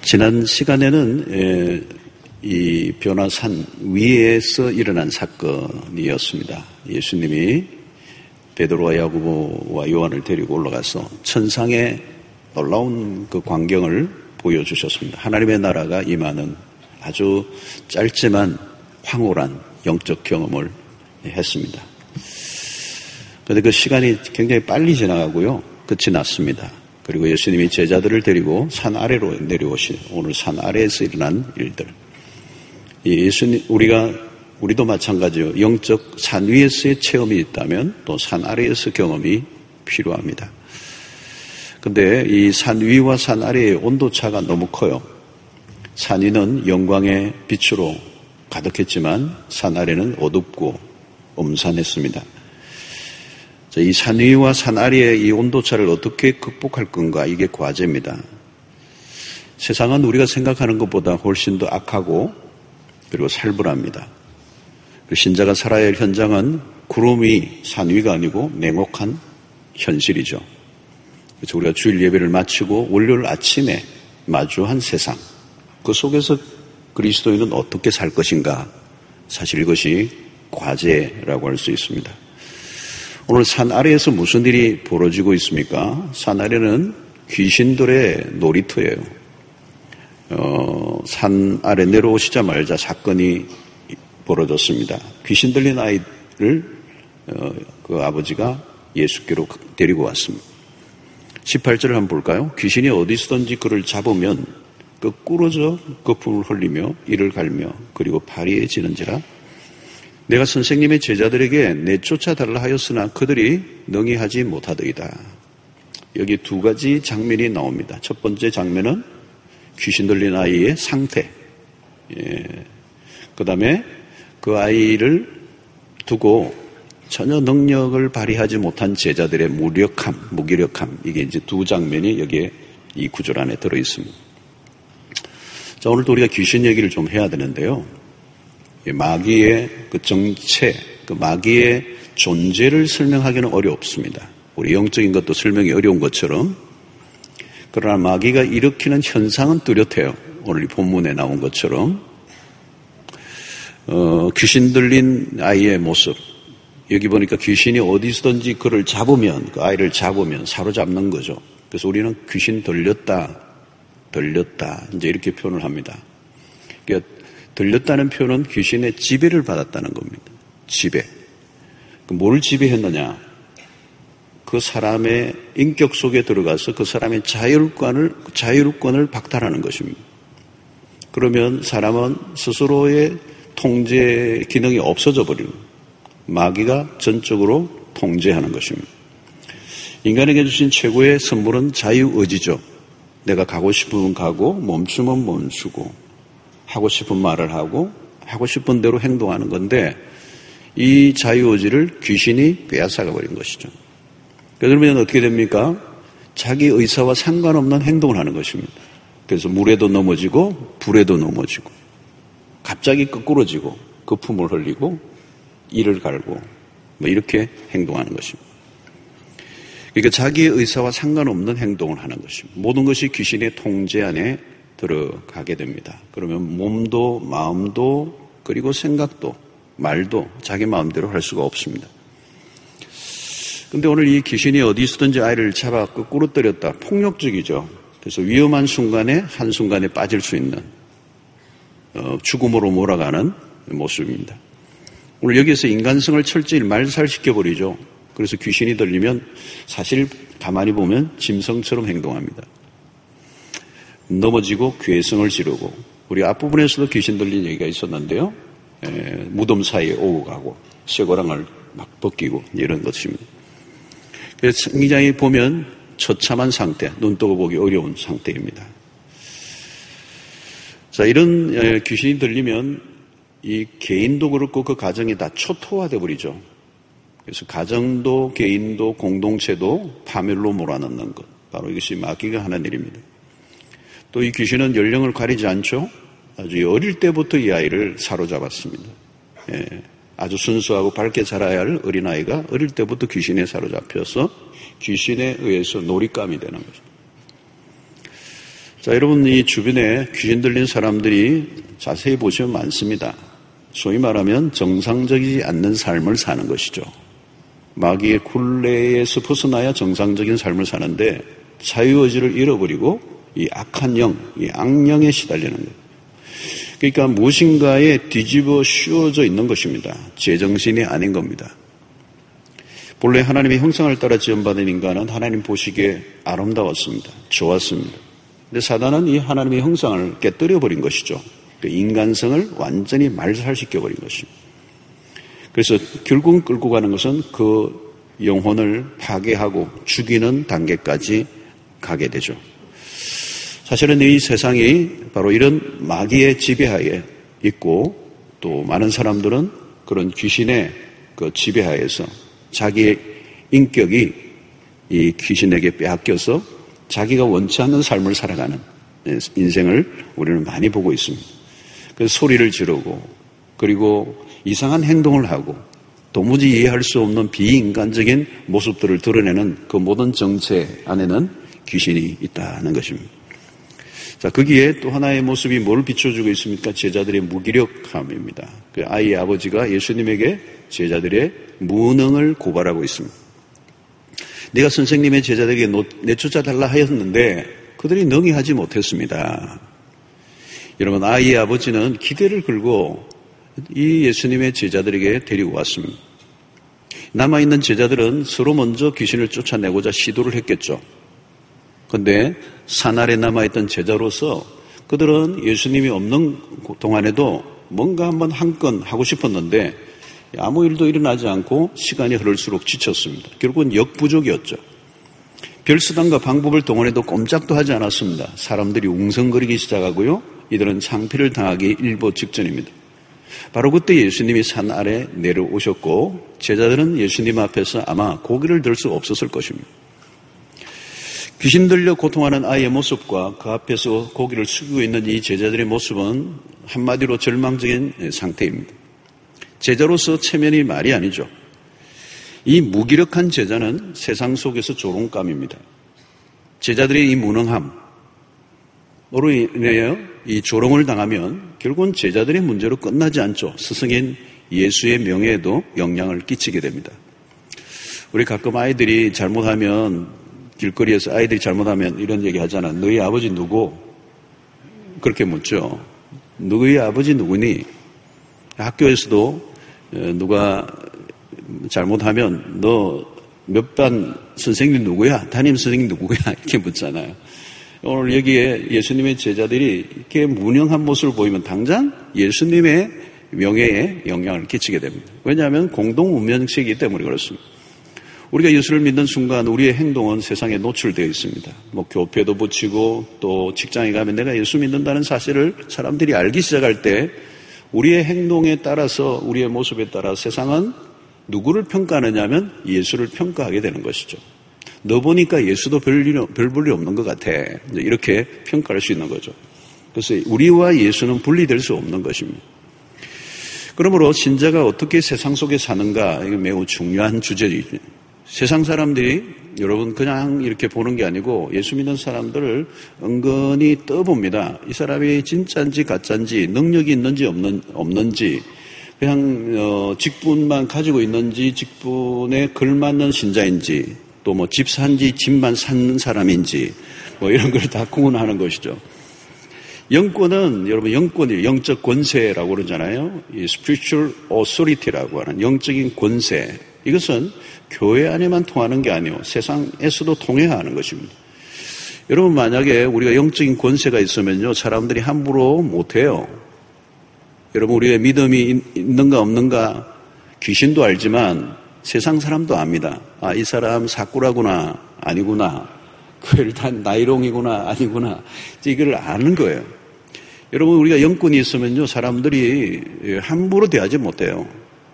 지난 시간에는 이 변화산 위에서 일어난 사건이었습니다. 예수님이 베드로와 야고보와 요한을 데리고 올라가서 천상의 놀라운 그 광경을 보여주셨습니다. 하나님의 나라가 임하는 아주 짧지만 황홀한 영적 경험을 했습니다. 그런데 그 시간이 굉장히 빨리 지나가고요. 끝이 났습니다. 그리고 예수님이 제자들을 데리고 산 아래로 내려오신 오늘 산 아래에서 일어난 일들. 예수님, 우리도 마찬가지요. 영적 산 위에서의 체험이 있다면 또 산 아래에서 경험이 필요합니다. 근데 이 산 위와 산 아래의 온도차가 너무 커요. 산 위는 영광의 빛으로 가득했지만 산 아래는 어둡고 음산했습니다. 이 산 위와 산 아래의 이 온도차를 어떻게 극복할 건가, 이게 과제입니다. 세상은 우리가 생각하는 것보다 훨씬 더 악하고 그리고 살벌합니다. 신자가 살아야 할 현장은 구름이 산 위가 아니고 냉혹한 현실이죠. 그래서 우리가 주일 예배를 마치고 월요일 아침에 마주한 세상, 그 속에서 그리스도인은 어떻게 살 것인가, 사실 이것이 과제라고 할 수 있습니다. 오늘 산 아래에서 무슨 일이 벌어지고 있습니까? 산 아래는 귀신들의 놀이터예요. 산 아래 내려오시자마자 사건이 벌어졌습니다. 귀신 들린 아이를 그 아버지가 예수께로 데리고 왔습니다. 18절을 한번 볼까요? 귀신이 어디서든지 그를 잡으면 꿇어져 거품을 흘리며 이를 갈며 그리고 파리해지는지라. 내가 선생님의 제자들에게 내쫓아달라 하였으나 그들이 능히 하지 못하더이다. 여기 두 가지 장면이 나옵니다. 첫 번째 장면은 귀신 들린 아이의 상태. 그 다음에 그 아이를 두고 전혀 능력을 발휘하지 못한 제자들의 무기력함. 이게 이제 두 장면이 여기에 이 구절 안에 들어있습니다. 자, 오늘도 우리가 귀신 얘기를 좀 해야 되는데요. 마귀의 그 정체, 그 마귀의 존재를 설명하기는 어렵습니다. 우리 영적인 것도 설명이 어려운 것처럼. 그러나 마귀가 일으키는 현상은 뚜렷해요. 오늘 이 본문에 나온 것처럼. 귀신 들린 아이의 모습. 여기 보니까 귀신이 어디서든지 그를 잡으면, 그 아이를 잡으면 사로잡는 거죠. 그래서 우리는 귀신 들렸다. 이제 이렇게 표현을 합니다. 그러니까 들렸다는 표현은 귀신의 지배를 받았다는 겁니다. 지배. 뭘 지배했느냐? 그 사람의 인격 속에 들어가서 그 사람의 자율권을 박탈하는 것입니다. 그러면 사람은 스스로의 통제 기능이 없어져 버리는, 마귀가 전적으로 통제하는 것입니다. 인간에게 주신 최고의 선물은 자유의지죠. 내가 가고 싶으면 가고 멈추면 멈추고 하고 싶은 말을 하고 하고 싶은 대로 행동하는 건데, 이 자유의지를 귀신이 빼앗아가 버린 것이죠. 그러면 어떻게 됩니까? 자기 의사와 상관없는 행동을 하는 것입니다. 그래서 물에도 넘어지고 불에도 넘어지고 갑자기 끄꾸러지고 거품을 흘리고 이를 갈고 이렇게 행동하는 것입니다. 그러니까 자기의 의사와 상관없는 행동을 하는 것입니다. 모든 것이 귀신의 통제 안에 들어가게 됩니다. 그러면 몸도 마음도 그리고 생각도 말도 자기 마음대로 할 수가 없습니다. 그런데 오늘 이 귀신이 어디서든지 아이를 잡아 꿇어뜨렸다. 폭력적이죠. 그래서 위험한 순간에 한순간에 빠질 수 있는 죽음으로 몰아가는 모습입니다. 오늘 여기에서 인간성을 철저히 말살시켜버리죠. 그래서 귀신이 들리면 사실 가만히 보면 짐승처럼 행동합니다. 넘어지고 괴성을 지르고, 우리 앞부분에서도 귀신 들린 얘기가 있었는데요. 무덤 사이에 오고 가고 쇠고랑을 막 벗기고 이런 것입니다. 그래서 굉장히 보면 처참한 상태, 눈 뜨고 보기 어려운 상태입니다. 자, 이런 귀신이 들리면 이 개인도 그렇고 그 가정이 다 초토화돼 버리죠. 그래서 가정도 개인도 공동체도 파멸로 몰아넣는 것, 바로 이것이 마귀가 하는 일입니다. 또 이 귀신은 연령을 가리지 않죠. 아주 어릴 때부터 이 아이를 사로잡았습니다. 아주 순수하고 밝게 자라야 할 어린아이가 어릴 때부터 귀신에 사로잡혀서 귀신에 의해서 놀잇감이 되는 거죠. 자, 여러분, 이 주변에 귀신 들린 사람들이 자세히 보시면 많습니다. 소위 말하면 정상적이지 않는 삶을 사는 것이죠. 마귀의 굴레에서 벗어나야 정상적인 삶을 사는데 자유의지를 잃어버리고 이 악한 영, 이 악령에 시달리는 거예요. 그러니까 무엇인가에 뒤집어 씌워져 있는 것입니다. 제정신이 아닌 겁니다. 본래 하나님의 형상을 따라 지음받은 인간은 하나님 보시기에 아름다웠습니다. 좋았습니다. 근데 사단은 이 하나님의 형상을 깨뜨려버린 것이죠. 그 인간성을 완전히 말살시켜버린 것입니다. 그래서 결국 끌고 가는 것은 그 영혼을 파괴하고 죽이는 단계까지 가게 되죠. 사실은 이 세상이 바로 이런 마귀의 지배하에 있고 또 많은 사람들은 그런 귀신의 그 지배하에서 자기의 인격이 이 귀신에게 빼앗겨서 자기가 원치 않는 삶을 살아가는 인생을 우리는 많이 보고 있습니다. 그래서 소리를 지르고 그리고 이상한 행동을 하고 도무지 이해할 수 없는 비인간적인 모습들을 드러내는 그 모든 정체 안에는 귀신이 있다는 것입니다. 자, 거기에 또 하나의 모습이 뭘 비춰주고 있습니까? 제자들의 무기력함입니다. 그 아이의 아버지가 예수님에게 제자들의 무능을 고발하고 있습니다. 내가 선생님의 제자들에게 내쫓아달라 하였는데 그들이 능히 하지 못했습니다. 여러분, 아이의 아버지는 기대를 걸고 이 예수님의 제자들에게 데리고 왔습니다. 남아있는 제자들은 서로 먼저 귀신을 쫓아내고자 시도를 했겠죠. 그런데 산 아래 남아있던 제자로서 그들은 예수님이 없는 동안에도 뭔가 한번 한 건 하고 싶었는데 아무 일도 일어나지 않고 시간이 흐를수록 지쳤습니다. 결국은 역부족이었죠. 별수단과 방법을 동원해도 꼼짝도 하지 않았습니다. 사람들이 웅성거리기 시작하고요. 이들은 창피를 당하기 일보 직전입니다. 바로 그때 예수님이 산 아래 내려오셨고 제자들은 예수님 앞에서 아마 고개를 들 수 없었을 것입니다. 귀신 들려 고통하는 아이의 모습과 그 앞에서 고개를 숙이고 있는 이 제자들의 모습은 한마디로 절망적인 상태입니다. 제자로서 체면이 말이 아니죠. 이 무기력한 제자는 세상 속에서 조롱감입니다. 제자들의 이 무능함으로 인하여 이 조롱을 당하면 결국은 제자들의 문제로 끝나지 않죠. 스승인 예수의 명예에도 영향을 끼치게 됩니다. 우리 가끔 아이들이 잘못하면 길거리에서 아이들이 잘못하면 이런 얘기 하잖아. 너희 아버지 누구? 그렇게 묻죠. 너희 아버지 누구니? 학교에서도 누가 잘못하면 너 몇 반 선생님 누구야? 담임 선생님 누구야? 이렇게 묻잖아요. 오늘 여기에 예수님의 제자들이 이렇게 무능한 모습을 보이면 당장 예수님의 명예에 영향을 끼치게 됩니다. 왜냐하면 공동 운명식이기 때문에 그렇습니다. 우리가 예수를 믿는 순간 우리의 행동은 세상에 노출되어 있습니다. 교패도 붙이고 또 직장에 가면 내가 예수 믿는다는 사실을 사람들이 알기 시작할 때 우리의 행동에 따라서 우리의 모습에 따라 세상은 누구를 평가하느냐 하면 예수를 평가하게 되는 것이죠. 너 보니까 예수도 별 볼일 없는 것 같아. 이렇게 평가할 수 있는 거죠. 그래서 우리와 예수는 분리될 수 없는 것입니다. 그러므로 신자가 어떻게 세상 속에 사는가 이거 매우 중요한 주제이죠. 세상 사람들이 여러분 그냥 이렇게 보는 게 아니고 예수 믿는 사람들을 은근히 떠봅니다. 이 사람이 진짜인지 가짜인지 능력이 있는지 없는지 그냥 직분만 가지고 있는지 직분에 걸맞는 신자인지 또 집 산지 집만 사는 사람인지 이런 걸 다 구분하는 것이죠. 영권은 여러분 영권이 영적 권세라고 그러잖아요. 이 spiritual authority라고 하는 영적인 권세. 이것은 교회 안에만 통하는 게 아니에요. 세상에서도 통해야 하는 것입니다. 여러분 만약에 우리가 영적인 권세가 있으면요. 사람들이 함부로 못해요. 여러분 우리의 믿음이 있는가 없는가 귀신도 알지만 세상 사람도 압니다. 아, 이 사람 사꾸라구나 아니구나. 교회를 단 나이롱이구나 아니구나. 이걸 아는 거예요. 여러분 우리가 영권이 있으면요. 사람들이 함부로 대하지 못해요.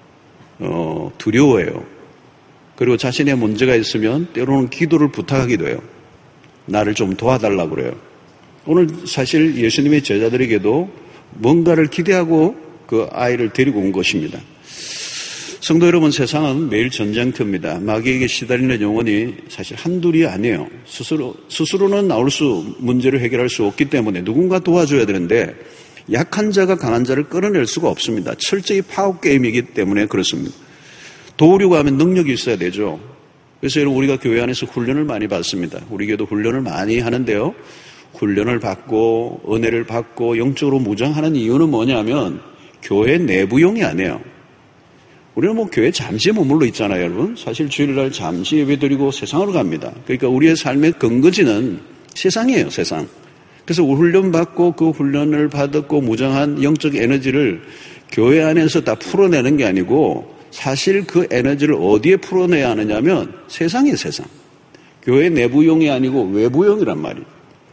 두려워해요. 그리고 자신의 문제가 있으면 때로는 기도를 부탁하기도 해요. 나를 좀 도와달라고 그래요. 오늘 사실 예수님의 제자들에게도 뭔가를 기대하고 그 아이를 데리고 온 것입니다. 성도 여러분, 세상은 매일 전쟁터입니다. 마귀에게 시달리는 영혼이 사실 한둘이 아니에요. 스스로는 문제를 해결할 수 없기 때문에 누군가 도와줘야 되는데 약한 자가 강한 자를 끌어낼 수가 없습니다. 철저히 파워 게임이기 때문에 그렇습니다. 도우려고 하면 능력이 있어야 되죠. 그래서 여러분, 우리가 교회 안에서 훈련을 많이 받습니다. 우리 교회도 훈련을 많이 하는데요. 훈련을 받고 은혜를 받고 영적으로 무장하는 이유는 뭐냐면 교회 내부용이 아니에요. 우리는 교회 잠시 머물러 있잖아요, 여러분. 사실 주일날 잠시 예배드리고 세상으로 갑니다. 그러니까 우리의 삶의 근거지는 세상이에요, 세상. 그래서 훈련받고 그 훈련을 받았고 무장한 영적 에너지를 교회 안에서 다 풀어내는 게 아니고 사실 그 에너지를 어디에 풀어내야 하느냐면 세상이에요, 세상. 교회 내부용이 아니고 외부용이란 말이에요.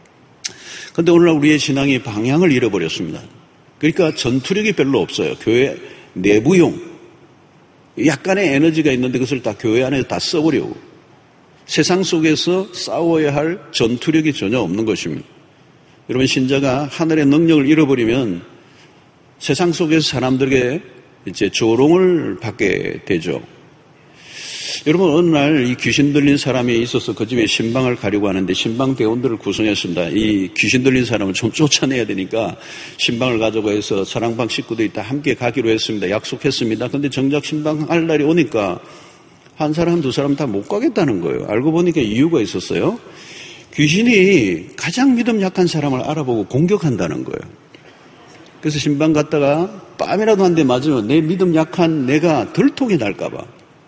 그런데 오늘날 우리의 신앙이 방향을 잃어버렸습니다. 그러니까 전투력이 별로 없어요. 교회 내부용. 약간의 에너지가 있는데 그것을 다 교회 안에 다 써버리고 세상 속에서 싸워야 할 전투력이 전혀 없는 것입니다. 여러분, 신자가 하늘의 능력을 잃어버리면 세상 속에서 사람들에게 이제 조롱을 받게 되죠. 여러분, 어느 날 이 귀신 들린 사람이 있어서 그 집에 신방을 가려고 하는데 신방 대원들을 구성했습니다. 이 귀신 들린 사람을 좀 쫓아내야 되니까 신방을 가자고 해서 사랑방 식구들이 다 함께 가기로 했습니다. 약속했습니다. 근데 정작 신방 할 날이 오니까 한 사람, 두 사람 다 못 가겠다는 거예요. 알고 보니까 이유가 있었어요. 귀신이 가장 믿음 약한 사람을 알아보고 공격한다는 거예요. 그래서 신방 갔다가 뺨이라도 한 대 맞으면 내 믿음 약한 내가 덜통이 날까 봐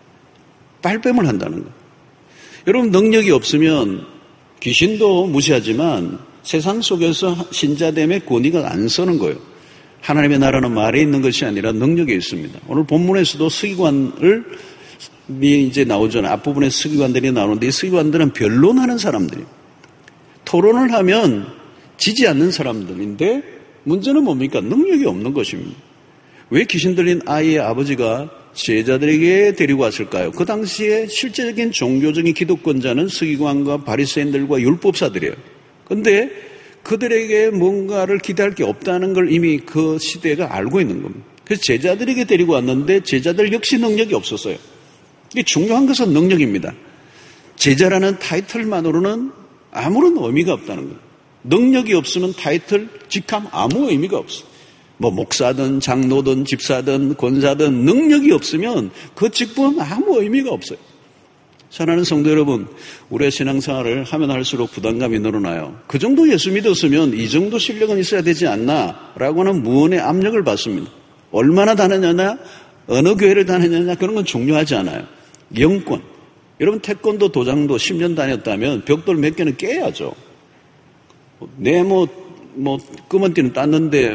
빨뱀을 한다는 거예요. 여러분, 능력이 없으면 귀신도 무시하지만 세상 속에서 신자됨의 권위가 안 서는 거예요. 하나님의 나라는 말에 있는 것이 아니라 능력에 있습니다. 오늘 본문에서도 서기관을 이제 나오잖아요. 앞부분에 서기관들이 나오는데 이 서기관들은 변론하는 사람들이에요. 토론을 하면 지지 않는 사람들인데 문제는 뭡니까? 능력이 없는 것입니다. 왜 귀신 들린 아이의 아버지가 제자들에게 데리고 왔을까요? 그 당시에 실제적인 종교적인 기득권자는 서기관과 바리새인들과 율법사들이에요. 그런데 그들에게 뭔가를 기대할 게 없다는 걸 이미 그 시대가 알고 있는 겁니다. 그래서 제자들에게 데리고 왔는데 제자들 역시 능력이 없었어요. 이게 중요한 것은 능력입니다. 제자라는 타이틀만으로는 아무런 의미가 없다는 거예요. 능력이 없으면 타이틀, 직함 아무 의미가 없어요. 목사든 장로든 집사든 권사든 능력이 없으면 그 직분 아무 의미가 없어요. 사랑하는 성도 여러분, 우리의 신앙생활을 하면 할수록 부담감이 늘어나요. 그 정도 예수 믿었으면 이 정도 실력은 있어야 되지 않나 라고 하는 무언의 압력을 받습니다. 얼마나 다녔느냐, 어느 교회를 다녔느냐 그런 건 중요하지 않아요. 영권. 여러분, 태권도 도장도 10년 다녔다면 벽돌 몇 개는 깨야죠. 내 검은띠는 땄는데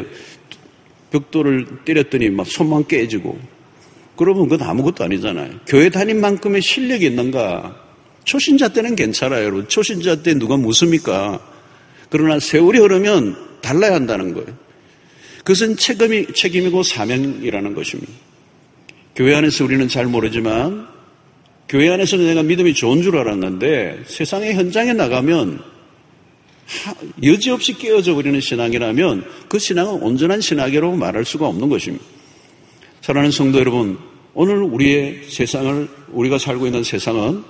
벽돌을 때렸더니 막 손만 깨지고 그러면 그건 아무것도 아니잖아요. 교회 다닌 만큼의 실력이 있는가? 초신자 때는 괜찮아요, 여러분. 초신자 때 누가 묻습니까? 그러나 세월이 흐르면 달라야 한다는 거예요. 그것은 책임이고 사명이라는 것입니다. 교회 안에서 우리는 잘 모르지만 교회 안에서는 내가 믿음이 좋은 줄 알았는데 세상의 현장에 나가면 여지없이 깨어져 버리는 신앙이라면 그 신앙은 온전한 신앙이라고 말할 수가 없는 것입니다. 사랑하는 성도 여러분, 오늘 우리의 세상을, 우리가 살고 있는 세상은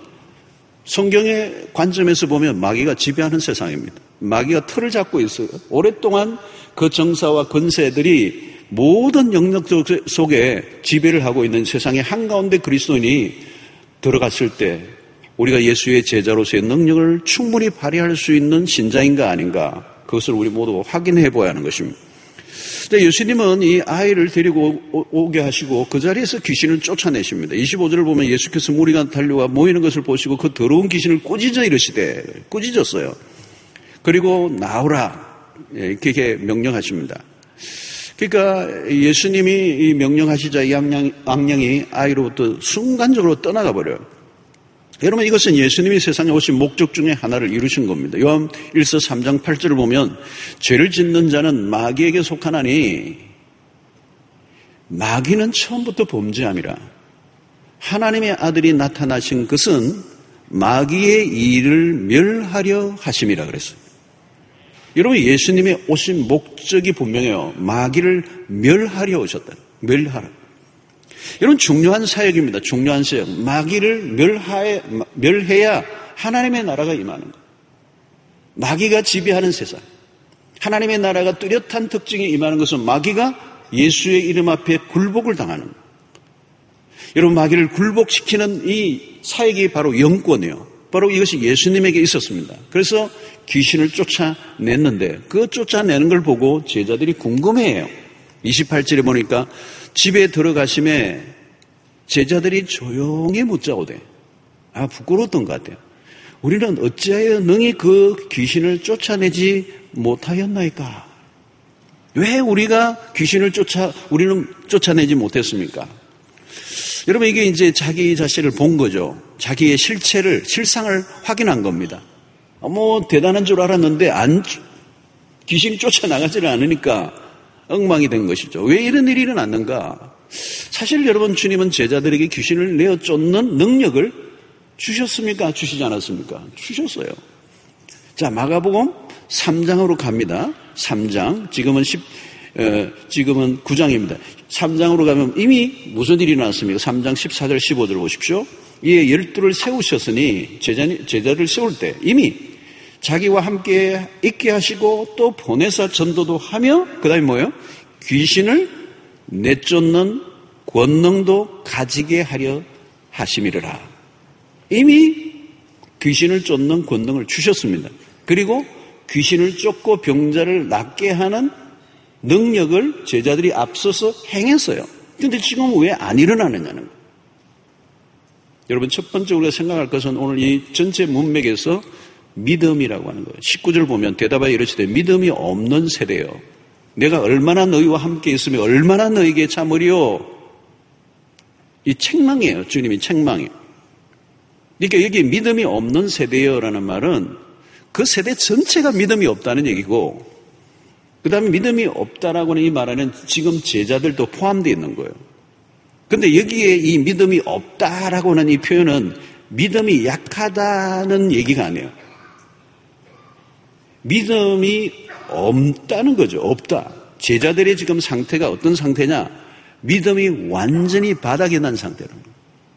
성경의 관점에서 보면 마귀가 지배하는 세상입니다. 마귀가 틀을 잡고 있어요. 오랫동안 그 정사와 권세들이 모든 영역 속에 지배를 하고 있는 세상의 한가운데 그리스도인이 들어갔을 때 우리가 예수의 제자로서의 능력을 충분히 발휘할 수 있는 신자인가 아닌가, 그것을 우리 모두 확인해 보아야 하는 것입니다. 근데 예수님은 이 아이를 데리고 오게 하시고 그 자리에서 귀신을 쫓아내십니다. 25절을 보면 예수께서 무리가 달려와 모이는 것을 보시고 그 더러운 귀신을 꾸짖어 이르시되, 꾸짖었어요. 그리고 나오라 이렇게 명령하십니다. 그러니까 예수님이 이 명령하시자 이 악령이 아이로부터 순간적으로 떠나가 버려요. 여러분, 이것은 예수님이 세상에 오신 목적 중에 하나를 이루신 겁니다. 요한 1서 3장 8절을 보면 죄를 짓는 자는 마귀에게 속하나니 마귀는 처음부터 범죄함이라. 하나님의 아들이 나타나신 것은 마귀의 일을 멸하려 하심이라 그랬어요. 여러분, 예수님이 오신 목적이 분명해요. 마귀를 멸하려 오셨다. 멸하라. 이런 중요한 사역입니다. 중요한 사역. 마귀를 멸해야 하나님의 나라가 임하는 것. 마귀가 지배하는 세상. 하나님의 나라가 뚜렷한 특징이 임하는 것은 마귀가 예수의 이름 앞에 굴복을 당하는 것. 여러분, 마귀를 굴복시키는 이 사역이 바로 영권이에요. 바로 이것이 예수님에게 있었습니다. 그래서 귀신을 쫓아냈는데 그 쫓아내는 걸 보고 제자들이 궁금해해요. 28절에 보니까 집에 들어가심에 제자들이 조용히 묻자오되, 부끄러웠던 것 같아요. 우리는 어찌하여 능히 그 귀신을 쫓아내지 못하였나이까? 왜 우리가 우리는 쫓아내지 못했습니까? 여러분, 이게 이제 자기 자신을 본 거죠. 자기의 실상을 확인한 겁니다. 대단한 줄 알았는데 귀신이 쫓아나가지를 않으니까 엉망이 된 것이죠. 왜 이런 일이 일어났는가? 사실 여러분, 주님은 제자들에게 귀신을 내어 쫓는 능력을 주셨습니까? 주시지 않았습니까? 주셨어요. 자, 마가복음 3장으로 갑니다. 3장. 지금은 9장입니다. 3장으로 가면 이미 무슨 일이 일어났습니까? 3장 14절 15절 보십시오. 이에 12를 세우셨으니 제자를 세울 때 이미 자기와 함께 있게 하시고 또 보내사 전도도 하며, 그 다음에 뭐예요? 귀신을 내쫓는 권능도 가지게 하려 하심이라. 이미 귀신을 쫓는 권능을 주셨습니다. 그리고 귀신을 쫓고 병자를 낫게 하는 능력을 제자들이 앞서서 행했어요. 그런데 지금 왜 안 일어나느냐는 거예요. 여러분, 첫 번째 우리가 생각할 것은 오늘 이 전체 문맥에서 믿음이라고 하는 거예요. 19절 보면 대답하여 이르시되 믿음이 없는 세대요. 내가 얼마나 너희와 함께 있으며 얼마나 너희에게 참으리요. 이 책망이에요. 주님이 책망이에요. 그러니까 여기 믿음이 없는 세대요라는 말은 그 세대 전체가 믿음이 없다는 얘기고, 그 다음에 믿음이 없다라고 하는 이 말에는 지금 제자들도 포함되어 있는 거예요. 근데 여기에 이 믿음이 없다라고 하는 이 표현은 믿음이 약하다는 얘기가 아니에요. 믿음이 없다는 거죠. 없다. 제자들의 지금 상태가 어떤 상태냐? 믿음이 완전히 바닥이 난 상태라는 거예요.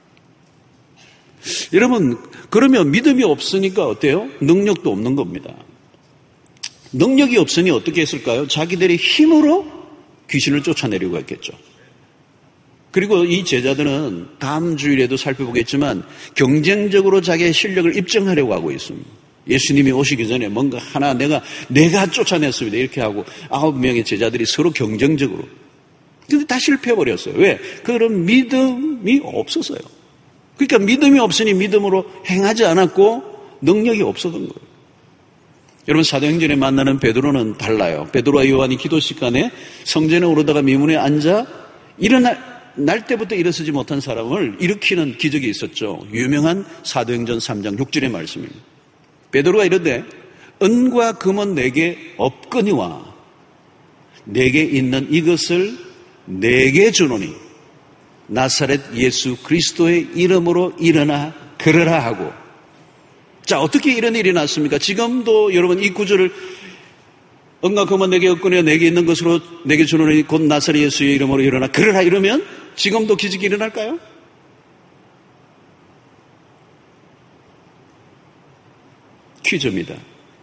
여러분, 그러면 믿음이 없으니까 어때요? 능력도 없는 겁니다. 능력이 없으니 어떻게 했을까요? 자기들의 힘으로 귀신을 쫓아내려고 했겠죠. 그리고 이 제자들은 다음 주일에도 살펴보겠지만 경쟁적으로 자기의 실력을 입증하려고 하고 있습니다. 예수님이 오시기 전에 뭔가 하나 내가 쫓아냈습니다. 이렇게 하고 9명의 제자들이 서로 경쟁적으로. 근데 다 실패해버렸어요. 왜? 그런 믿음이 없었어요. 그러니까 믿음이 없으니 믿음으로 행하지 않았고 능력이 없었던 거예요. 여러분, 사도행전에 만나는 베드로는 달라요. 베드로와 요한이 기도 시간에 성전에 오르다가 미문에 앉아 날 때부터 일어서지 못한 사람을 일으키는 기적이 있었죠. 유명한 사도행전 3장 6절의 말씀입니다. 베드로가 이르되 은과 금은 내게 없거니와 내게 있는 이것을 내게 주노니 나사렛 예수 그리스도의 이름으로 일어나 걸으라 하고. 자, 어떻게 이런 일이 났습니까? 지금도 여러분 이 구절을 은과 금은 내게 없거니와 내게 있는 것으로 내게 주노니 곧 나사렛 예수의 이름으로 일어나 걸으라 이러면 지금도 기적이 일어날까요? 퀴즈입니다.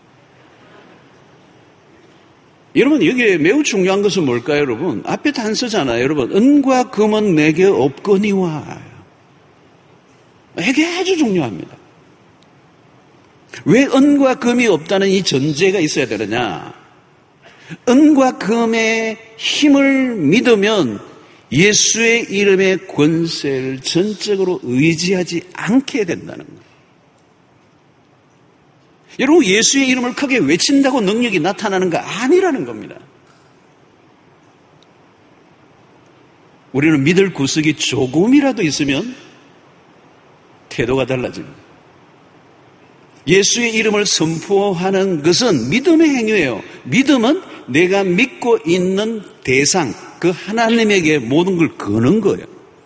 여러분, 여기에 매우 중요한 것은 뭘까요, 여러분? 앞에 단서잖아요, 여러분. 은과 금은 내게 없거니와. 이게 아주 중요합니다. 왜 은과 금이 없다는 이 전제가 있어야 되느냐? 은과 금의 힘을 믿으면 예수의 이름의 권세를 전적으로 의지하지 않게 된다는 거예요. 여러분, 예수의 이름을 크게 외친다고 능력이 나타나는 거 아니라는 겁니다. 우리는 믿을 구석이 조금이라도 있으면 태도가 달라집니다. 예수의 이름을 선포하는 것은 믿음의 행위예요. 믿음은 내가 믿고 있는 대상, 그 하나님에게 모든 걸 거는 거예요.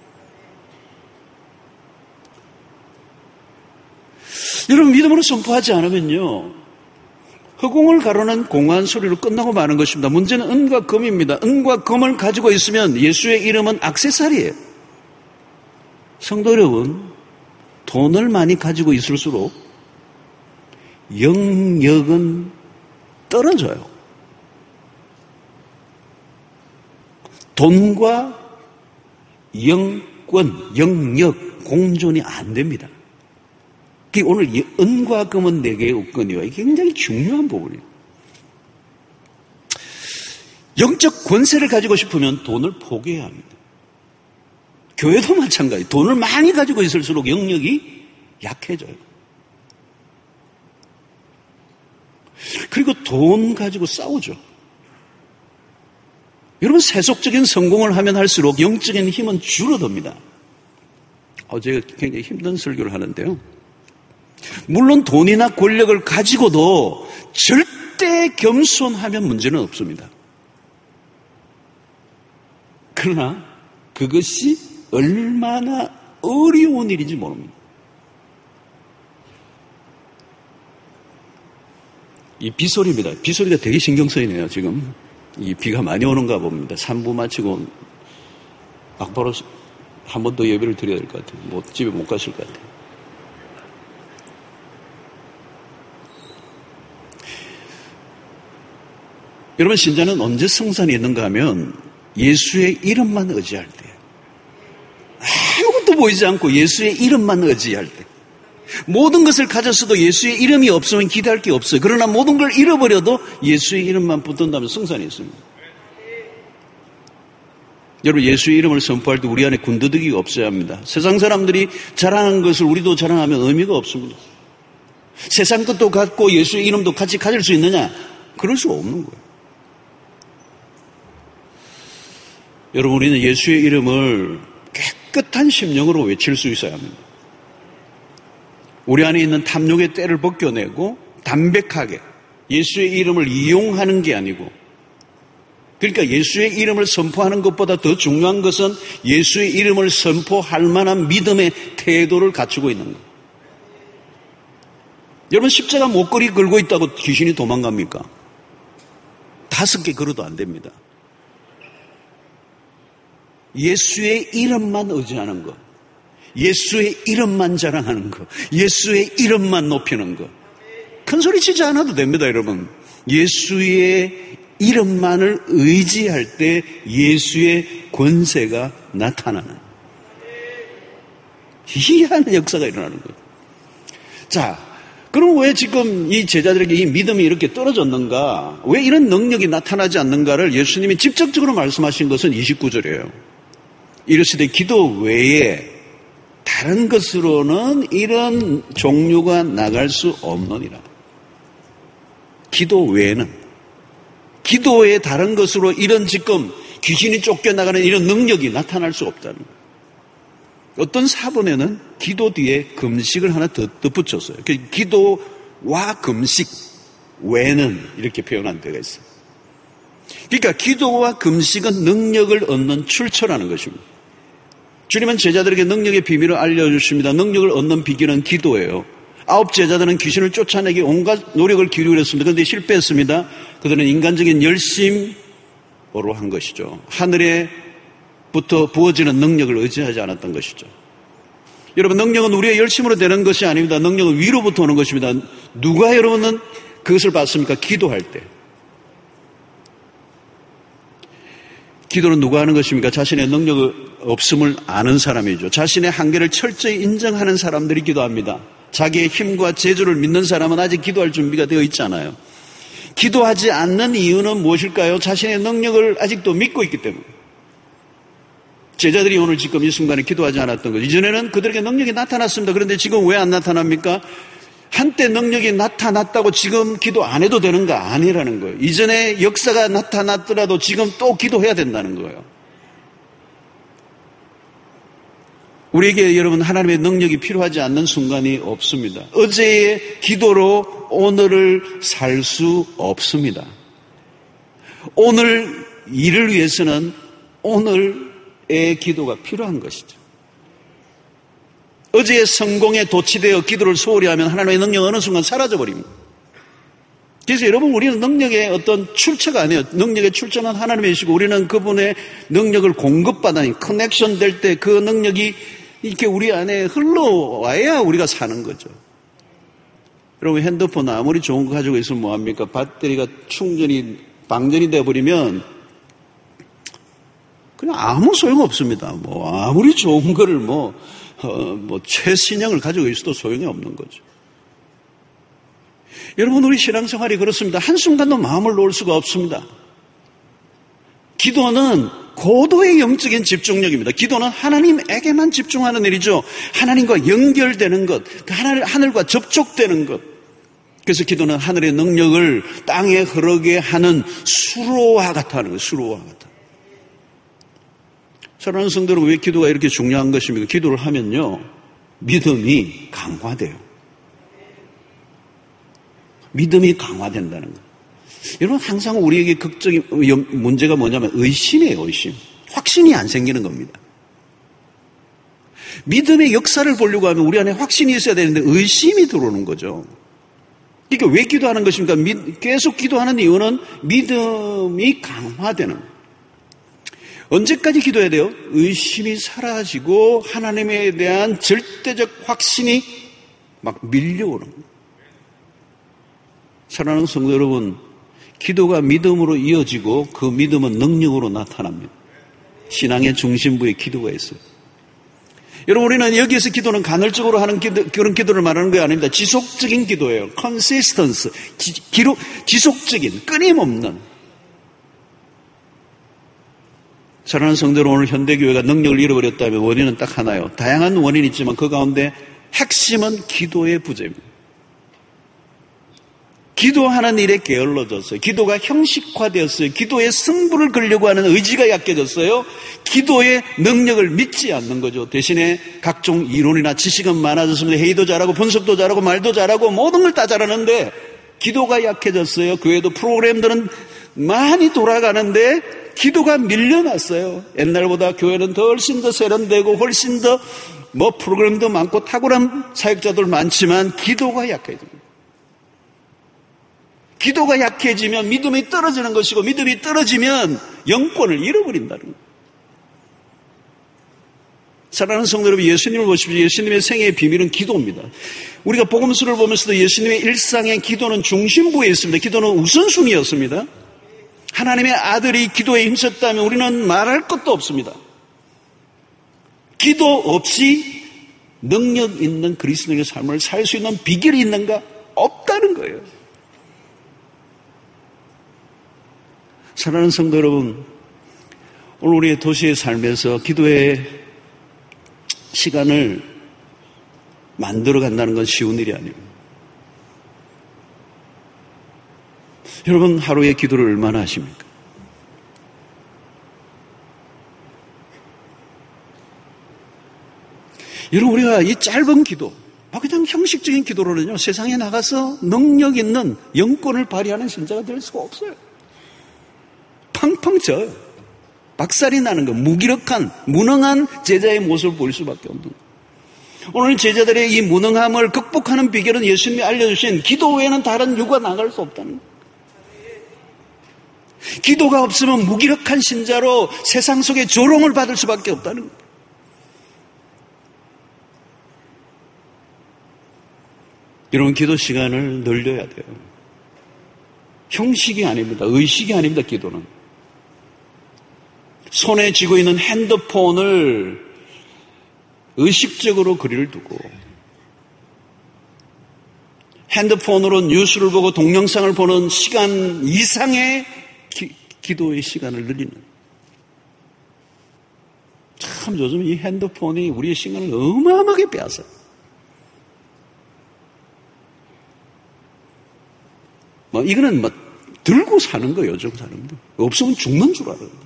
여러분, 믿음으로 선포하지 않으면요, 허공을 가르는 공허한 소리로 끝나고 마는 것입니다. 문제는 은과 금입니다. 은과 금을 가지고 있으면 예수의 이름은 액세서리예요. 성도 여러분, 돈을 많이 가지고 있을수록 영역은 떨어져요. 돈과 영권, 영역, 공존이 안 됩니다. 오늘 은과 금은 내게 없거니와 이게 굉장히 중요한 부분이에요. 영적 권세를 가지고 싶으면 돈을 포기해야 합니다. 교회도 마찬가지. 돈을 많이 가지고 있을수록 영역이 약해져요. 그리고 돈 가지고 싸우죠. 여러분, 세속적인 성공을 하면 할수록 영적인 힘은 줄어듭니다. 제가 굉장히 힘든 설교를 하는데요. 물론 돈이나 권력을 가지고도 절대 겸손하면 문제는 없습니다. 그러나 그것이 얼마나 어려운 일인지 모릅니다. 이 비소리입니다. 비소리가 되게 신경 쓰이네요, 지금. 이 비가 많이 오는가 봅니다. 3부 마치고 바로 한 번 더 예배를 드려야 될 것 같아요. 집에 못 가실 것 같아요. 여러분, 신자는 언제 성산이 있는가 하면 예수의 이름만 의지할 때, 아무것도 보이지 않고 예수의 이름만 의지할 때, 모든 것을 가졌어도 예수의 이름이 없으면 기대할 게 없어요. 그러나 모든 걸 잃어버려도 예수의 이름만 붙든다면 성산이 있습니다. 여러분, 예수의 이름을 선포할 때 우리 안에 군더더기가 없어야 합니다. 세상 사람들이 자랑하는 것을 우리도 자랑하면 의미가 없습니다. 세상 것도 갖고 예수의 이름도 같이 가질 수 있느냐? 그럴 수가 없는 거예요. 여러분, 우리는 예수의 이름을 깨끗한 심령으로 외칠 수 있어야 합니다. 우리 안에 있는 탐욕의 때를 벗겨내고 담백하게 예수의 이름을 이용하는 게 아니고, 그러니까 예수의 이름을 선포하는 것보다 더 중요한 것은 예수의 이름을 선포할 만한 믿음의 태도를 갖추고 있는 거예요. 여러분, 십자가 목걸이 걸고 있다고 귀신이 도망갑니까? 5개 걸어도 안 됩니다. 예수의 이름만 의지하는 것, 예수의 이름만 자랑하는 것, 예수의 이름만 높이는 것. 큰 소리 치지 않아도 됩니다, 여러분. 예수의 이름만을 의지할 때 예수의 권세가 나타나는 희한한 역사가 일어나는 거예요. 자, 그럼 왜 지금 이 제자들에게 이 믿음이 이렇게 떨어졌는가? 왜 이런 능력이 나타나지 않는가를 예수님이 직접적으로 말씀하신 것은 29절이에요. 이르시되 기도 외에 다른 것으로는 이런 종류가 나갈 수 없느니라. 기도 외에는, 기도 외에 다른 것으로 이런 지금 귀신이 쫓겨나가는 이런 능력이 나타날 수 없다는 거예요. 어떤 사본에는 기도 뒤에 금식을 하나 더 덧붙였어요. 기도와 금식 외에는 이렇게 표현한 데가 있어요. 그러니까 기도와 금식은 능력을 얻는 출처라는 것입니다. 주님은 제자들에게 능력의 비밀을 알려주십니다. 능력을 얻는 비결은 기도예요. 9 제자들은 귀신을 쫓아내기 온갖 노력을 기울였습니다. 그런데 실패했습니다. 그들은 인간적인 열심으로 한 것이죠. 하늘에부터 부어지는 능력을 의지하지 않았던 것이죠. 여러분, 능력은 우리의 열심으로 되는 것이 아닙니다. 능력은 위로부터 오는 것입니다. 누가 여러분은 그것을 받습니까? 기도할 때. 기도는 누가 하는 것입니까? 자신의 능력이 없음을 아는 사람이죠. 자신의 한계를 철저히 인정하는 사람들이 기도합니다. 자기의 힘과 재주를 믿는 사람은 아직 기도할 준비가 되어 있잖아요. 기도하지 않는 이유는 무엇일까요? 자신의 능력을 아직도 믿고 있기 때문에. 제자들이 오늘 지금 이 순간에 기도하지 않았던 거죠. 이전에는 그들에게 능력이 나타났습니다. 그런데 지금 왜 안 나타납니까? 한때 능력이 나타났다고 지금 기도 안 해도 되는가? 아니라는 거예요. 이전에 역사가 나타났더라도 지금 또 기도해야 된다는 거예요. 우리에게 여러분, 하나님의 능력이 필요하지 않는 순간이 없습니다. 어제의 기도로 오늘을 살 수 없습니다. 오늘 일을 위해서는 오늘의 기도가 필요한 것이죠. 어제의 성공에 도취되어 기도를 소홀히 하면 하나님의 능력은 어느 순간 사라져버립니다. 그래서 여러분, 우리는 능력의 어떤 출처가 아니에요. 능력의 출처는 하나님이시고 우리는 그분의 능력을 공급받아니 커넥션 될 때 그 능력이 이렇게 우리 안에 흘러와야 우리가 사는 거죠. 여러분, 핸드폰 아무리 좋은 거 가지고 있으면 뭐합니까? 배터리가 방전이 돼버리면 그냥 아무 소용없습니다. 아무리 좋은 거를 최신형을 가지고 있어도 소용이 없는 거죠. 여러분, 우리 신앙생활이 그렇습니다. 한순간도 마음을 놓을 수가 없습니다. 기도는 고도의 영적인 집중력입니다. 기도는 하나님에게만 집중하는 일이죠. 하나님과 연결되는 것, 하늘과 접촉되는 것. 그래서 기도는 하늘의 능력을 땅에 흐르게 하는 수로와 같아 하는 거예요. 수로와 같아. 사랑하는 성도 여러분, 왜 기도가 이렇게 중요한 것입니까? 기도를 하면요, 믿음이 강화돼요. 믿음이 강화된다는 거예요. 여러분, 항상 우리에게 극적인 문제가 뭐냐면 의심이에요, 의심. 확신이 안 생기는 겁니다. 믿음의 역사를 보려고 하면 우리 안에 확신이 있어야 되는데 의심이 들어오는 거죠. 그러니까 왜 기도하는 것입니까? 계속 기도하는 이유는 믿음이 강화되는 거예요. 언제까지 기도해야 돼요? 의심이 사라지고 하나님에 대한 절대적 확신이 막 밀려오는 거예요. 사랑하는 성도 여러분, 기도가 믿음으로 이어지고 그 믿음은 능력으로 나타납니다. 신앙의 중심부에 기도가 있어요. 여러분, 우리는 여기에서 기도는 간헐적으로 하는 그런 기도를 말하는 게 아닙니다. 지속적인 기도예요. 컨시스턴스, 지속적인, 끊임없는. 사랑하는 성도 여러분, 오늘 현대교회가 능력을 잃어버렸다면 원인은 딱 하나예요. 다양한 원인이 있지만 그 가운데 핵심은 기도의 부재입니다. 기도하는 일에 게을러졌어요. 기도가 형식화되었어요. 기도의 승부를 걸려고 하는 의지가 약해졌어요. 기도의 능력을 믿지 않는 거죠. 대신에 각종 이론이나 지식은 많아졌습니다. 회의도 잘하고 분석도 잘하고 말도 잘하고 모든 걸 다 잘하는데 기도가 약해졌어요. 교회도 프로그램들은 많이 돌아가는데 기도가 밀려났어요. 옛날보다 교회는 훨씬 더 세련되고 훨씬 더 프로그램도 많고 탁월한 사역자들 많지만 기도가 약해집니다. 기도가 약해지면 믿음이 떨어지는 것이고 믿음이 떨어지면 영권을 잃어버린다는 거예요. 사랑하는 성도 여러분, 예수님을 보십시오. 예수님의 생애의 비밀은 기도입니다. 우리가 복음서를 보면서도 예수님의 일상의 기도는 중심부에 있습니다. 기도는 우선순위였습니다. 하나님의 아들이 기도에 힘썼다면 우리는 말할 것도 없습니다. 기도 없이 능력 있는 그리스도인의 삶을 살 수 있는 비결이 있는가? 없다는 거예요. 사랑하는 성도 여러분, 오늘 우리의 도시의 삶에서 기도의 시간을 만들어 간다는 건 쉬운 일이 아닙니다. 여러분, 하루에 기도를 얼마나 하십니까? 여러분, 우리가 이 짧은 기도, 그냥 형식적인 기도로는요, 세상에 나가서 능력 있는 영권을 발휘하는 신자가 될 수가 없어요. 팡팡 져요. 박살이 나는 거, 무기력한, 무능한 제자의 모습을 보일 수밖에 없는 거예요. 오늘 제자들의 이 무능함을 극복하는 비결은 예수님이 알려주신 기도 외에는 다른 유가 나갈 수 없다는 거예요. 기도가 없으면 무기력한 신자로 세상 속에 조롱을 받을 수밖에 없다는 거예요. 여러분, 기도 시간을 늘려야 돼요. 형식이 아닙니다. 의식이 아닙니다. 기도는. 손에 쥐고 있는 핸드폰을 의식적으로 거리를 두고 핸드폰으로 뉴스를 보고 동영상을 보는 시간 이상의 기도의 시간을 늘리는. 참 요즘 이 핸드폰이 우리의 시간을 어마어마하게 빼앗아요. 이거는 들고 사는 거예요, 요즘 사람들. 없으면 죽는 줄 알아요.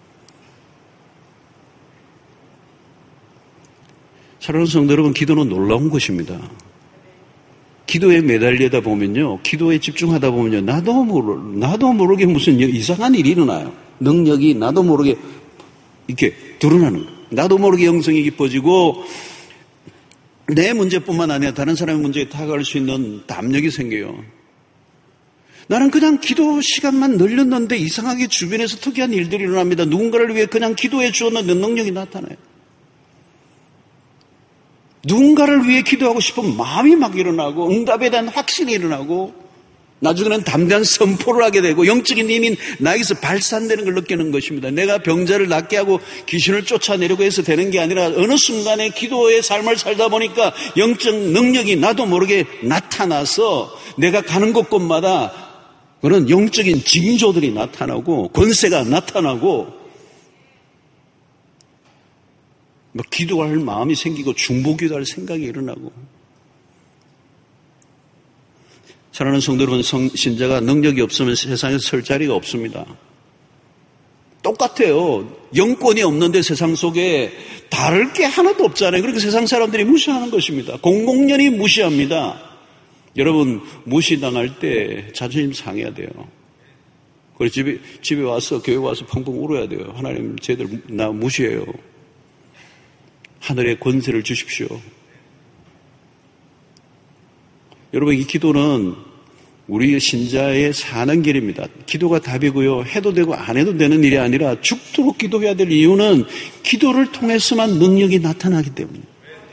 사랑하는 성도 여러분, 기도는 놀라운 것입니다. 기도에 매달리다 보면요, 기도에 집중하다 보면요, 나도 모르게 무슨 이상한 일이 일어나요. 능력이 나도 모르게 이렇게 드러나는 거예요. 나도 모르게 영성이 깊어지고 내 문제뿐만 아니라 다른 사람의 문제에 다가갈 수 있는 담력이 생겨요. 나는 그냥 기도 시간만 늘렸는데 이상하게 주변에서 특이한 일들이 일어납니다. 누군가를 위해 그냥 기도해 주었는데 능력이 나타나요. 누군가를 위해 기도하고 싶은 마음이 막 일어나고 응답에 대한 확신이 일어나고 나중에는 담대한 선포를 하게 되고 영적인 힘이 나에게서 발산되는 걸 느끼는 것입니다. 내가 병자를 낫게 하고 귀신을 쫓아내려고 해서 되는 게 아니라 어느 순간에 기도의 삶을 살다 보니까 영적 능력이 나도 모르게 나타나서 내가 가는 곳곳마다 그런 영적인 징조들이 나타나고 권세가 나타나고 기도할 마음이 생기고 중보기도할 생각이 일어나고 사랑하는 성도 여러분, 신자가 능력이 없으면 세상에서 설 자리가 없습니다. 똑같아요. 영권이 없는데 세상 속에 다를 게 하나도 없잖아요. 그러니까 세상 사람들이 무시하는 것입니다. 공공연히 무시합니다. 여러분, 무시당할 때 자존심 상해야 돼요. 그래서 집에 와서, 교회 와서 펑펑 울어야 돼요. 하나님, 쟤들 나 무시해요. 하늘의 권세를 주십시오. 여러분, 이 기도는 우리 신자의 사는 길입니다. 기도가 답이고요. 해도 되고 안 해도 되는 일이 아니라 죽도록 기도해야 될 이유는 기도를 통해서만 능력이 나타나기 때문입니다.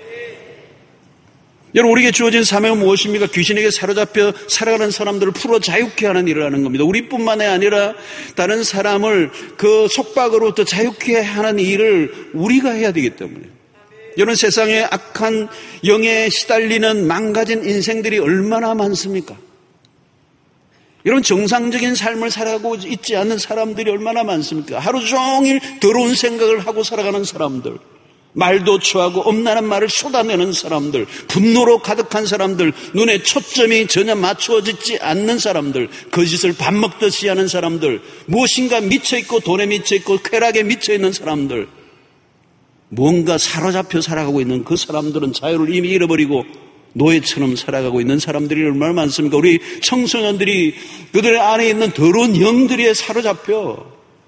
여러분, 우리에게 주어진 사명은 무엇입니까? 귀신에게 사로잡혀 살아가는 사람들을 풀어 자유케 하는 일을 하는 겁니다. 우리뿐만이 아니라 다른 사람을 그 속박으로부터 자유케 하는 일을 우리가 해야 되기 때문에 여러분, 세상에 악한 영에 시달리는 망가진 인생들이 얼마나 많습니까? 여러분, 정상적인 삶을 살아가고 있지 않는 사람들이 얼마나 많습니까? 하루 종일 더러운 생각을 하고 살아가는 사람들, 말도 추하고 엄란한 말을 쏟아내는 사람들, 분노로 가득한 사람들, 눈에 초점이 전혀 맞추어지지 않는 사람들, 거짓을 밥 먹듯이 하는 사람들, 무엇인가 미쳐있고 돈에 미쳐있고 쾌락에 미쳐있는 사람들, 뭔가 사로잡혀 살아가고 있는 그 사람들은 자유를 이미 잃어버리고 노예처럼 살아가고 있는 사람들이 얼마나 많습니까? 우리 청소년들이 그들 안에 있는 더러운 영들에 사로잡혀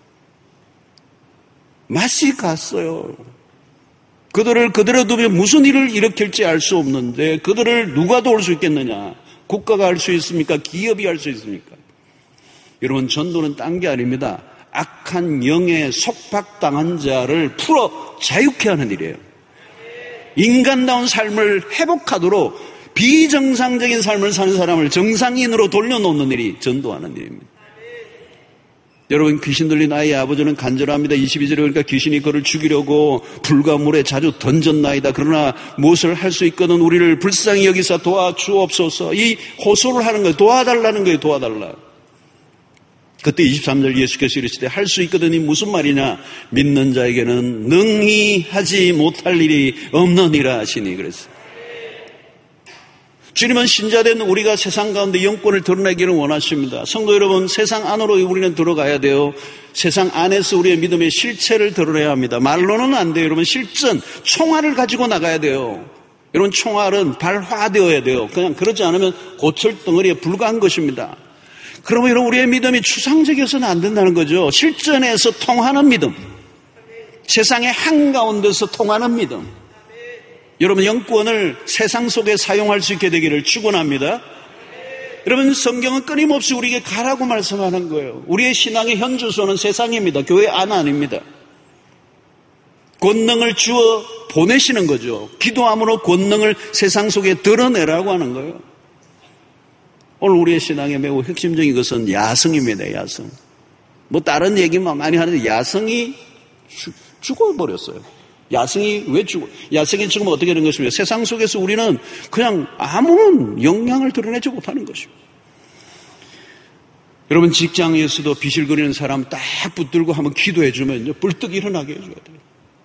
맛이 갔어요. 그들을 그대로 두면 무슨 일을 일으킬지 알 수 없는데 그들을 누가 도울 수 있겠느냐? 국가가 할 수 있습니까? 기업이 할 수 있습니까? 여러분, 전도는 딴 게 아닙니다. 악한 영에 속박당한 자를 풀어 자유케 하는 일이에요. 인간다운 삶을 회복하도록 비정상적인 삶을 사는 사람을 정상인으로 돌려놓는 일이 전도하는 일입니다. 여러분, 귀신 들린 아이의 아버지는 간절합니다. 22절에 보니까 귀신이 그를 죽이려고 불과 물에 자주 던졌나이다. 그러나 무엇을 할 수 있거든 우리를 불쌍히 여기사 도와주옵소서. 이 호소를 하는 거예요. 도와달라는 거예요. 도와달라. 그때 23절 예수께서 이르시되 할 수 있거든이 무슨 말이냐? 믿는 자에게는 능히 하지 못할 일이 없느니라 하시니 그랬어요. 주님은 신자된 우리가 세상 가운데 영권을 드러내기를 원하십니다. 성도 여러분, 세상 안으로 우리는 들어가야 돼요. 세상 안에서 우리의 믿음의 실체를 드러내야 합니다. 말로는 안 돼요. 여러분, 실전, 총알을 가지고 나가야 돼요. 여러분, 총알은 발화되어야 돼요. 그냥 그러지 않으면 고철덩어리에 불과한 것입니다. 그러면 여러분, 우리의 믿음이 추상적이어서는 안 된다는 거죠. 실전에서 통하는 믿음, 세상의 한가운데서 통하는 믿음. 여러분, 영권을 세상 속에 사용할 수 있게 되기를 축원합니다. 여러분, 성경은 끊임없이 우리에게 가라고 말씀하는 거예요. 우리의 신앙의 현주소는 세상입니다. 교회 안 아닙니다. 권능을 주어 보내시는 거죠. 기도함으로 권능을 세상 속에 드러내라고 하는 거예요. 오늘 우리의 신앙에 매우 핵심적인 것은 야성입니다. 야성. 뭐 다른 얘기만 많이 하는데 야성이 죽어버렸어요. 야성이 왜 죽어? 야성이 죽으면 어떻게 되는 것입니까? 세상 속에서 우리는 그냥 아무런 영향을 드러내지 못하는 것입니다. 여러분, 직장에서도 비실거리는 사람 딱 붙들고 한번 기도해주면요, 불떡 일어나게 해줘야 돼요.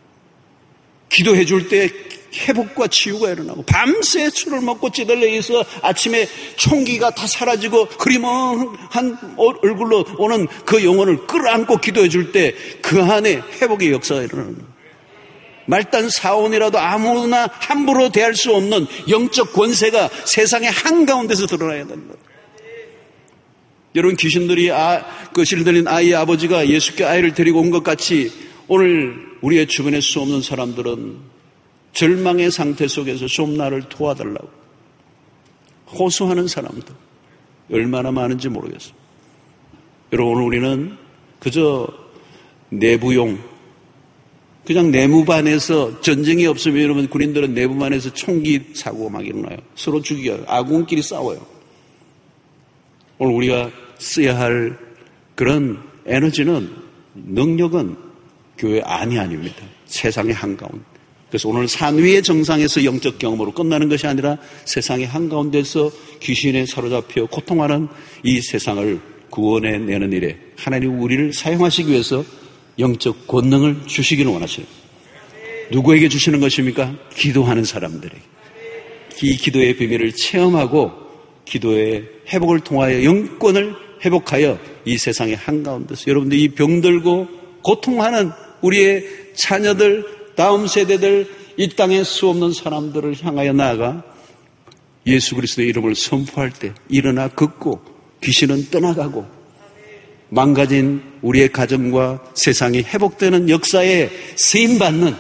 기도해줄 때 회복과 치유가 일어나고, 밤새 술을 먹고 찌들려 있어 아침에 총기가 다 사라지고 흐리멍한 얼굴로 오는 그 영혼을 끌어안고 기도해줄 때 그 안에 회복의 역사가 일어나는 거예요. 말단 사원이라도 아무나 함부로 대할 수 없는 영적 권세가 세상의 한가운데서 드러나야 된다. 여러분, 귀신들이 실을 들린 아이의 아버지가 예수께 아이를 데리고 온 것 같이 오늘 우리의 주변에 수 없는 사람들은 절망의 상태 속에서 좀 나를 도와달라고 호소하는 사람들 얼마나 많은지 모르겠어요. 여러분, 오늘 우리는 그저 내부용, 그냥 내무반에서 전쟁이 없으면 여러분 군인들은 내무반에서 총기 사고가 막 일어나요. 서로 죽여요. 아군끼리 싸워요. 오늘 우리가 써야 할 그런 에너지는, 능력은 교회 안이 아닙니다. 세상의 한가운데. 그래서 오늘 산 위의 정상에서 영적 경험으로 끝나는 것이 아니라 세상의 한가운데서 귀신에 사로잡혀 고통하는 이 세상을 구원해 내는 일에 하나님 우리를 사용하시기 위해서 영적 권능을 주시기를 원하시는, 누구에게 주시는 것입니까? 기도하는 사람들에게. 이 기도의 비밀을 체험하고 기도의 회복을 통하여 영권을 회복하여 이 세상의 한가운데서 여러분들 이 병들고 고통하는 우리의 자녀들, 다음 세대들, 이 땅에 수없는 사람들을 향하여 나아가 예수 그리스도의 이름을 선포할 때 일어나 걷고 귀신은 떠나가고 망가진 우리의 가정과 세상이 회복되는 역사에 쓰임받는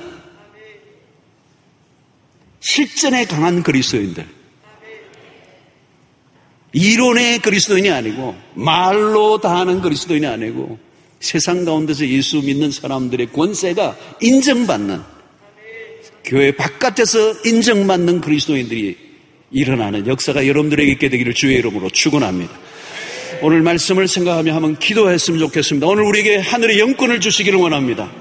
실전에 강한 그리스도인들, 이론의 그리스도인이 아니고 말로 다 하는 그리스도인이 아니고 세상 가운데서 예수 믿는 사람들의 권세가 인정받는, 교회 바깥에서 인정받는 그리스도인들이 일어나는 역사가 여러분들에게 있게 되기를 주의 이름으로 축원합니다. 오늘 말씀을 생각하며 한번 기도했으면 좋겠습니다. 오늘 우리에게 하늘의 영권을 주시기를 원합니다.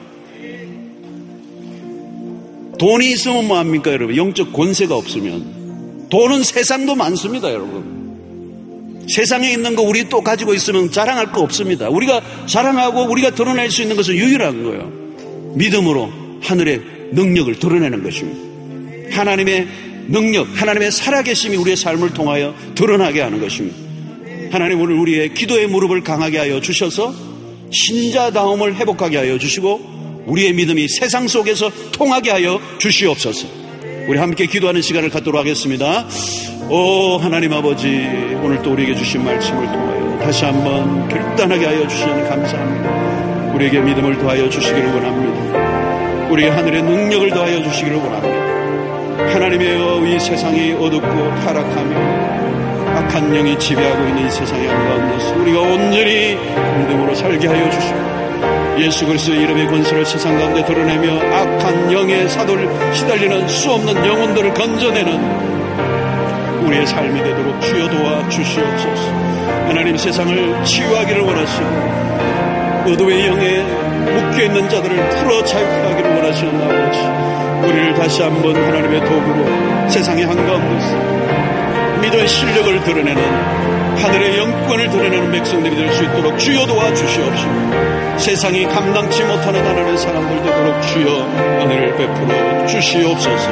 돈이 있으면 뭐합니까 여러분? 영적 권세가 없으면. 돈은 세상도 많습니다 여러분. 세상에 있는 거 우리 또 가지고 있으면 자랑할 거 없습니다. 우리가 자랑하고 우리가 드러낼 수 있는 것은 유일한 거예요. 믿음으로 하늘의 능력을 드러내는 것입니다. 하나님의 능력, 하나님의 살아계심이 우리의 삶을 통하여 드러나게 하는 것입니다. 하나님 오늘 우리의 기도의 무릎을 강하게 하여 주셔서 신자다움을 회복하게 하여 주시고 우리의 믿음이 세상 속에서 통하게 하여 주시옵소서. 우리 함께 기도하는 시간을 갖도록 하겠습니다. 오 하나님 아버지, 오늘 또 우리에게 주신 말씀을 통하여 다시 한번 결단하게 하여 주시니 감사합니다. 우리에게 믿음을 더하여 주시기를 원합니다. 우리에게 하늘의 능력을 더하여 주시기를 원합니다. 하나님의 이 세상이 어둡고 타락하며 악한 영이 지배하고 있는 이 세상의 한가운데서 우리가 온전히 믿음으로 살게 하여 주시고 예수 그리스도의 이름의 권세를 세상 가운데 드러내며 악한 영의 사도를 시달리는 수없는 영혼들을 건져내는 우리의 삶이 되도록 주여 도와 주시옵소서. 하나님 세상을 치유하기를 원하시고 어둠의 영에 묶여있는 자들을 풀어 자유하기를 원하시는 아버지, 우리를 다시 한번 하나님의 도구로 세상의 한가운데서 믿음의 실력을 드러내는 하늘의 영권을 드러내는 백성들이 될 수 있도록 주여 도와 주시옵시고 세상이 감당치 못하는 하나님의 사람들 되도록 주여 은혜를 베풀어 주시옵소서.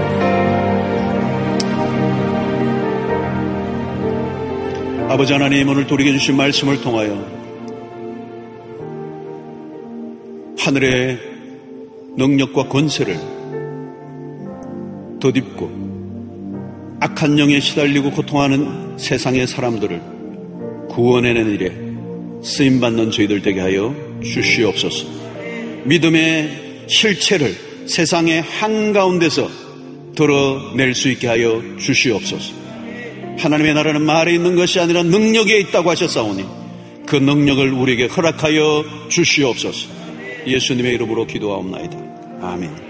아버지 하나님, 오늘 우리에게 주신 말씀을 통하여 하늘의 능력과 권세를 덧입고 악한 영에 시달리고 고통하는 세상의 사람들을 구원해내는 일에 쓰임받는 저희들 되게 하여 주시옵소서. 믿음의 실체를 세상의 한가운데서 드러낼 수 있게 하여 주시옵소서. 하나님의 나라는 말에 있는 것이 아니라 능력에 있다고 하셨사오니 그 능력을 우리에게 허락하여 주시옵소서. 예수님의 이름으로 기도하옵나이다. 아멘.